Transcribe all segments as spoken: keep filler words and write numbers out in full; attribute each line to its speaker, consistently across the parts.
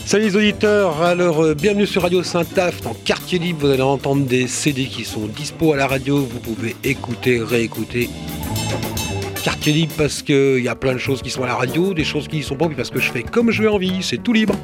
Speaker 1: Salut les auditeurs, alors euh, bienvenue sur Radio Saint-Aft en quartier libre, vous allez entendre des C D qui sont dispo à la radio, vous pouvez écouter, réécouter. Quartier libre parce qu'il y a plein de choses qui sont à la radio, des choses qui y sont pas, puis parce que je fais comme je veux envie, c'est tout libre.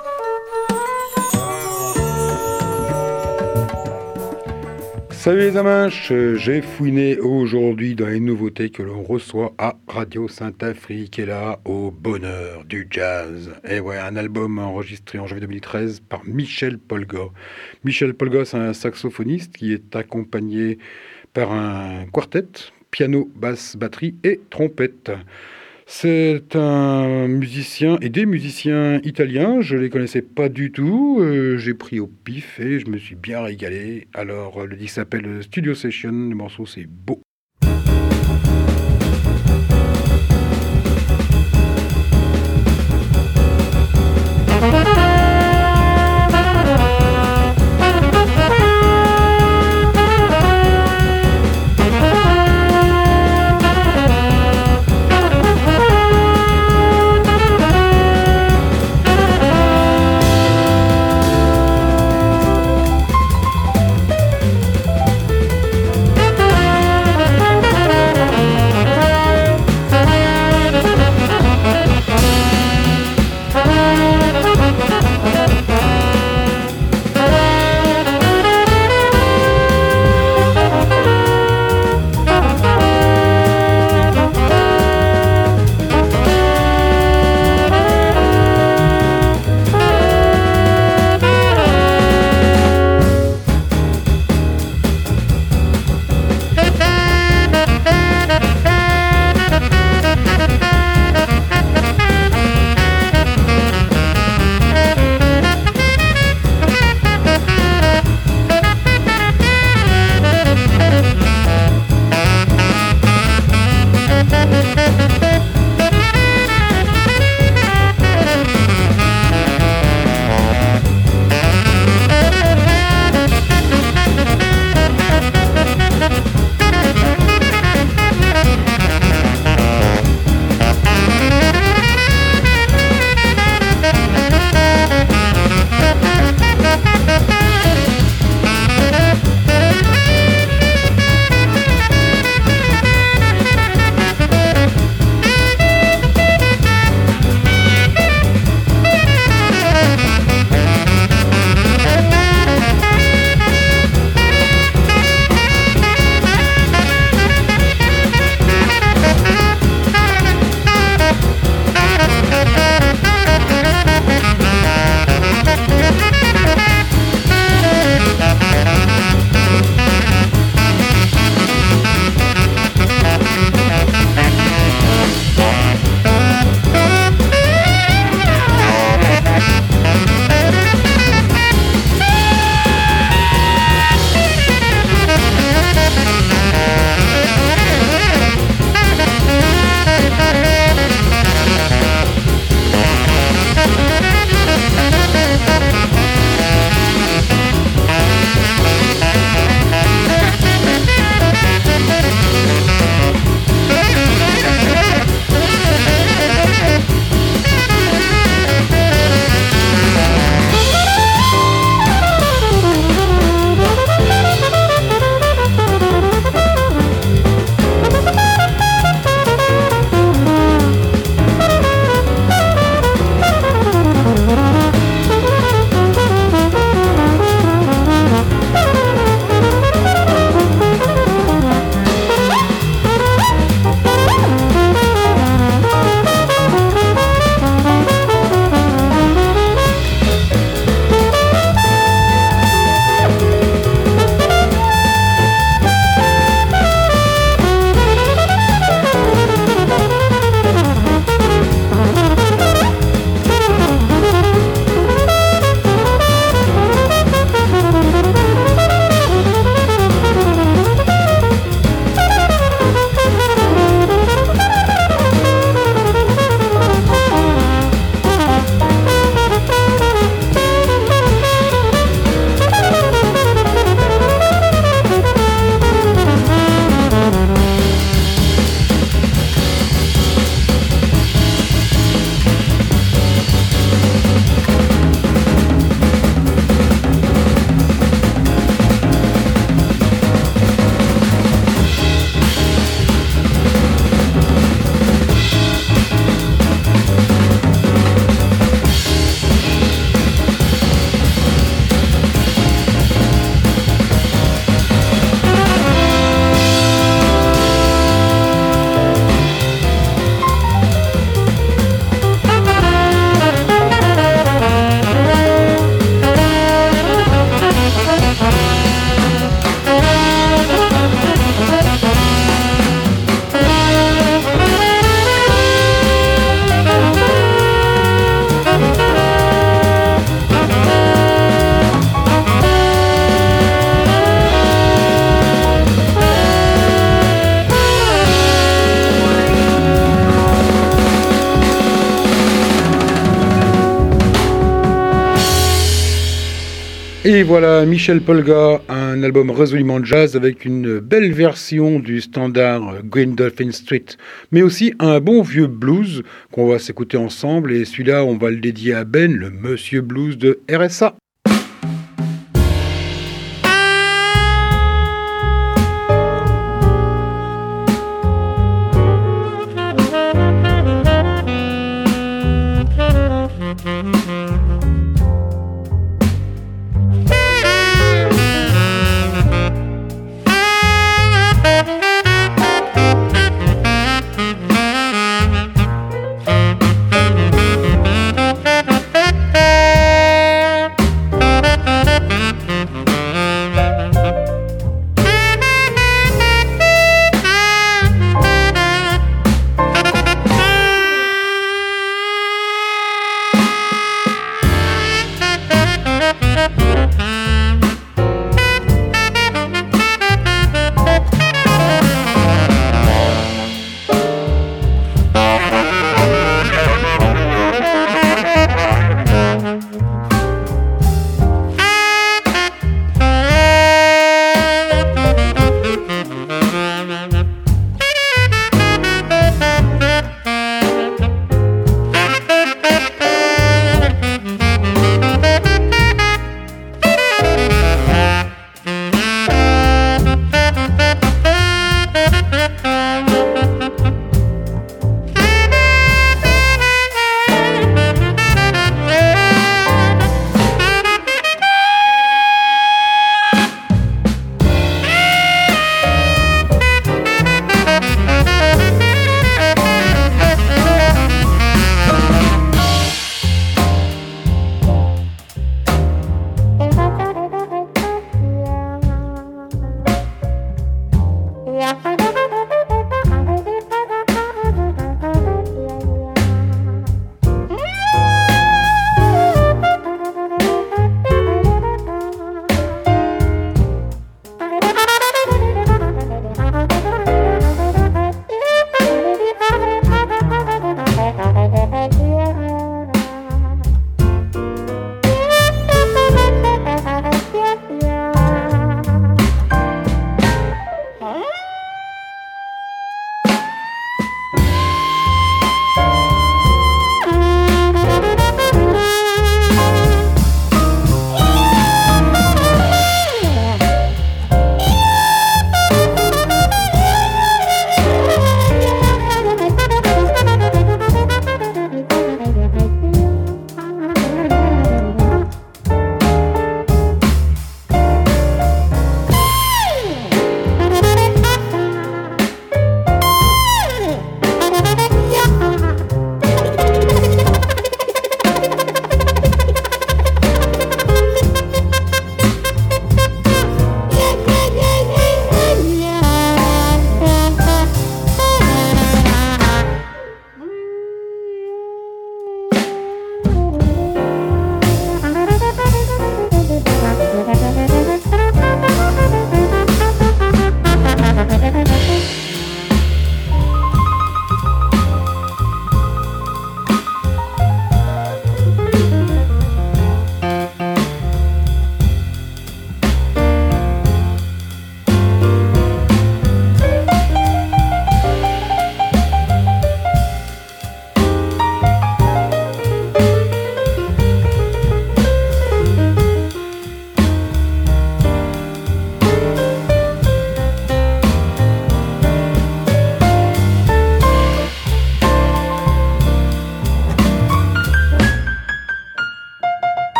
Speaker 1: Salut les amanches, j'ai fouiné aujourd'hui dans les nouveautés que l'on reçoit à Radio Saint-Afrique et là au bonheur du jazz. Et ouais, un album enregistré en janvier deux mille treize par Michel Polga. Michel Polga, c'est un saxophoniste qui est accompagné par un quartet, piano, basse, batterie et trompette. C'est un musicien et des musiciens italiens, je ne les connaissais pas du tout, euh, j'ai pris au pif et je me suis bien régalé. Alors le disque s'appelle Studio Session, le morceau c'est beau. Et voilà, Michel Polga, un album résolument jazz avec une belle version du standard Green Dolphin Street, mais aussi un bon vieux blues qu'on va s'écouter ensemble, et celui-là on va le dédier à Ben, le monsieur blues de R S A.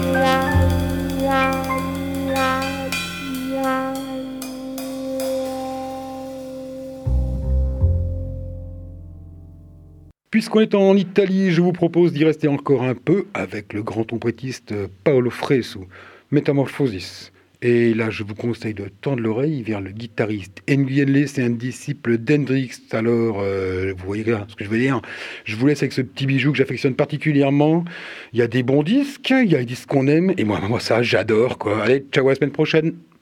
Speaker 1: Puisqu'on est en Italie, je vous propose d'y rester encore un peu avec le grand trompetiste Paolo Fresu, Metamorphosis. Et là, je vous conseille de tendre l'oreille vers le guitariste Nguyen, c'est un disciple d'Hendrix. Alors, euh, vous voyez là ce que je veux dire. Je vous laisse avec ce petit bijou que j'affectionne particulièrement. Il y a des bons disques, il y a des disques qu'on aime, et moi, moi ça, j'adore, quoi. Allez, ciao, à la semaine prochaine.